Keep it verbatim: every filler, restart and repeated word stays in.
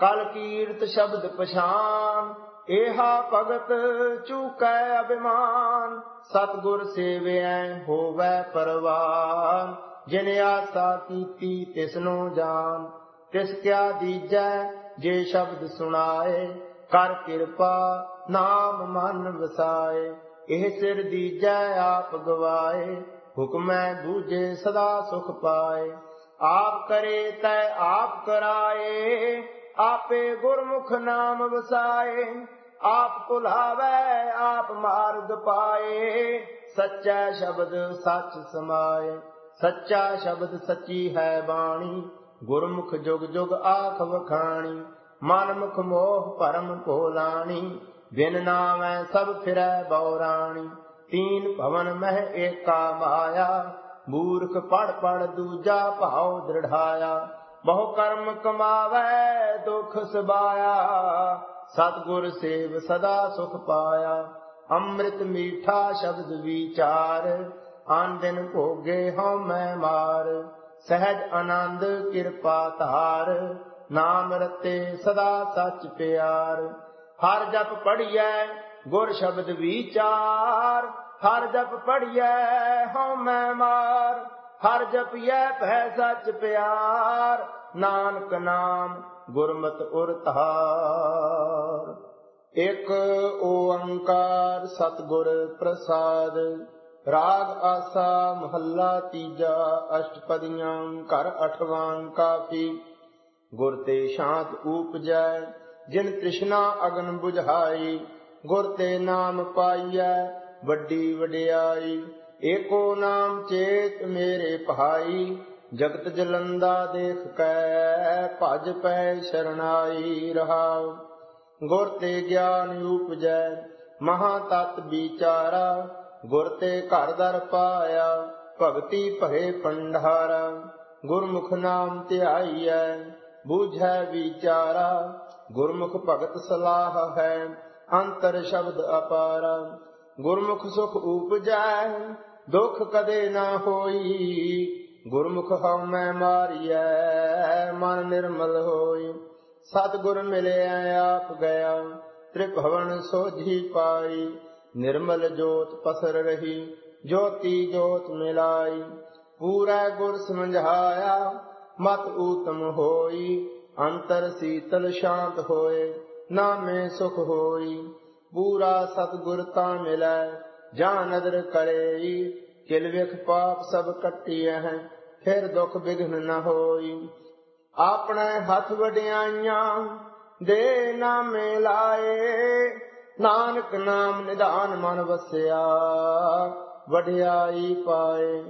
कल कीर्त शब्द पछान, एहा भगत चूकै अभिमान। सतगुर सेवै होवै परवान, जिन आसा कीती तिसनो जान। तिस क्या दीजै जे शब्द सुनाए, कर किरपा नाम मन वसाए। एह सिर दीजै आप गवाए, हुक्मै बूझे सदा सुख पाए। आप करे तै आप कराए, आपे गुरमुख नाम वसाए। आप भुलावै आप मार्ग पाए, सच्चा शब्द सच समाए। सच्चा शब्द सच्ची है बाणी, गुरमुख जुग जुग आख वखाणी। मन मुख मोह परम भोलाणी, बिन नामै सब फिरै बौराणी। तीन भवन मह एका माया, मूर्ख पढ़ पढ़ दूजा भाव दृढ़ाया। बहु कर्म कमावै दुख सबाया, सतगुर सेव सदा सुख पाया। अमृत मीठा शब्द विचार, आन दिन भोगे हਉ मैं मार। सहज आनंद किरपा धार, नाम रते सदा सच प्यार। हर जप पढ़िए गुर शब्द विचार, हर जप पढ़िए हਉ मैं मार। हर जपिए भै सच प्यार, नानक नाम गुरमत उर धार। एक ओंकार सतगुर प्रसाद। राग आसा महला तीजा, अष्टपदियां कर अठवां काफी। गुर ते शांत ऊपजै, जिन तृष्णा अगन बुझाई। गुर ते नाम पाइयै वड्डी वड्याई। एको नाम चेत मेरे भाई, जगत जलंदा देख कै भज पै शरणाई रहाओ। गुर ते ज्ञान उपजै महा तत विचारा, गुर ते घर दर पाया भगति भरे भंडारा। गुरमुख नाम ध्याइयै बूझै विचारा, गुरमुख भगत सलाह है अंतर शब्द अपारा। गुरमुख सुख उपजै दुख कदे न होई, गुरमुख हਉ मैं मारियै मन निर्मल होई। सतगुर मिलिया आप गया, त्रिभुवन सोझी पाई। निर्मल जोत पसर रही, ज्योति जोत मिलाई। पूरा गुर समझाया मत ऊतम होई, अंतर शीतल शांत होए नामे सुख होई। पूरा सतगुर ता मिलै जा नदर करेई, किल विख पाप सब कटिए हैं फिर दुख विघ्न न होई। अपने हथ वड्याइयां दे नामे लाए, नानक नाम निधान मन वसिया वड्याई पाए।